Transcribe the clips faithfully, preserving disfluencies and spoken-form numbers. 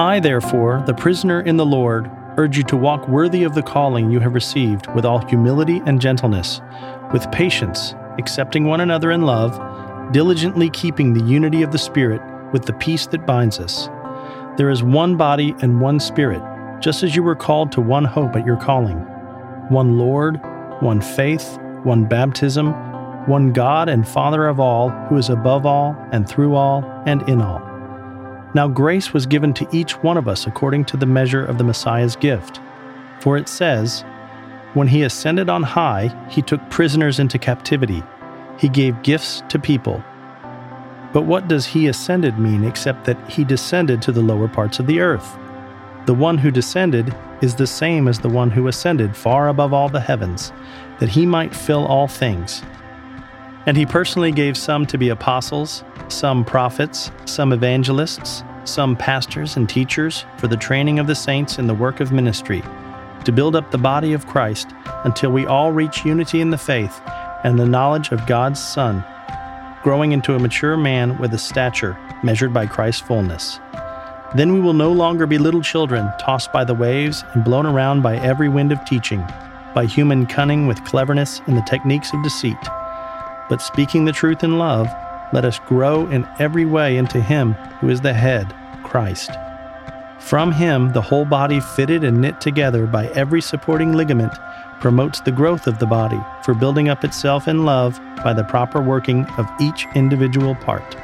I, therefore, the prisoner in the Lord, urge you to walk worthy of the calling you have received with all humility and gentleness, with patience, accepting one another in love, diligently keeping the unity of the Spirit with the peace that binds us. There is one body and one Spirit, just as you were called to one hope at your calling. One Lord, one faith, one baptism, one God and Father of all, who is above all and through all and in all. Now grace was given to each one of us according to the measure of the Messiah's gift. For it says, "When he ascended on high, he took prisoners into captivity. He gave gifts to people." But what does he ascended mean except that he descended to the lower parts of the earth? The one who descended is the same as the one who ascended far above all the heavens, that he might fill all things. And he personally gave some to be apostles, some prophets, some evangelists, some pastors and teachers for the training of the saints in the work of ministry, to build up the body of Christ until we all reach unity in the faith and the knowledge of God's Son, growing into a mature man with a stature measured by Christ's fullness. Then we will no longer be little children, tossed by the waves and blown around by every wind of teaching, by human cunning with cleverness in the techniques of deceit. But speaking the truth in love, let us grow in every way into Him who is the head, Christ. From Him, the whole body, fitted and knit together by every supporting ligament, promotes the growth of the body for building up itself in love by the proper working of each individual part.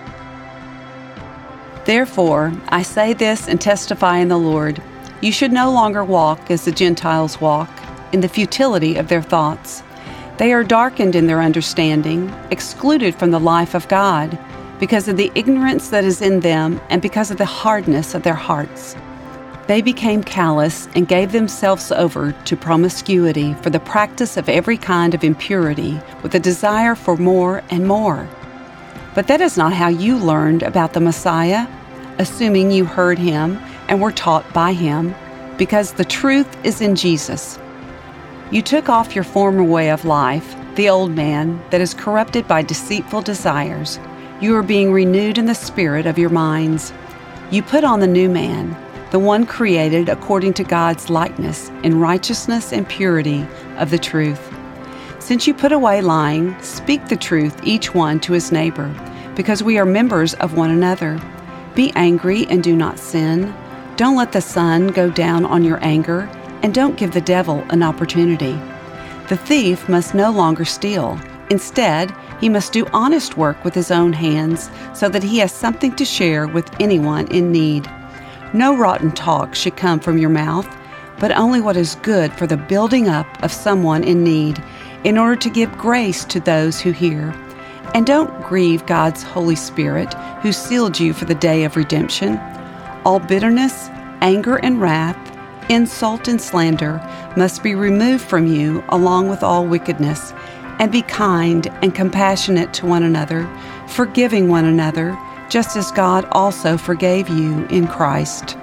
Therefore, I say this and testify in the Lord, you should no longer walk as the Gentiles walk, in the futility of their thoughts. They are darkened in their understanding, excluded from the life of God, because of the ignorance that is in them and because of the hardness of their hearts. They became callous and gave themselves over to promiscuity for the practice of every kind of impurity, with a desire for more and more. But that is not how you learned about the Messiah, assuming you heard Him and were taught by Him, because the truth is in Jesus. You took off your former way of life, the old man that is corrupted by deceitful desires. You are being renewed in the spirit of your minds. You put on the new man, the one created according to God's likeness in righteousness and purity of the truth. Since you put away lying, speak the truth each one to his neighbor, because we are members of one another. Be angry and do not sin. Don't let the sun go down on your anger, and don't give the devil an opportunity. The thief must no longer steal. Instead, he must do honest work with his own hands, so that he has something to share with anyone in need. No rotten talk should come from your mouth, but only what is good for the building up of someone in need, in order to give grace to those who hear. And don't grieve God's Holy Spirit, who sealed you for the day of redemption. All bitterness, anger, and wrath, insult and slander must be removed from you, along with all wickedness. And be kind and compassionate to one another, forgiving one another, just as God also forgave you in Christ.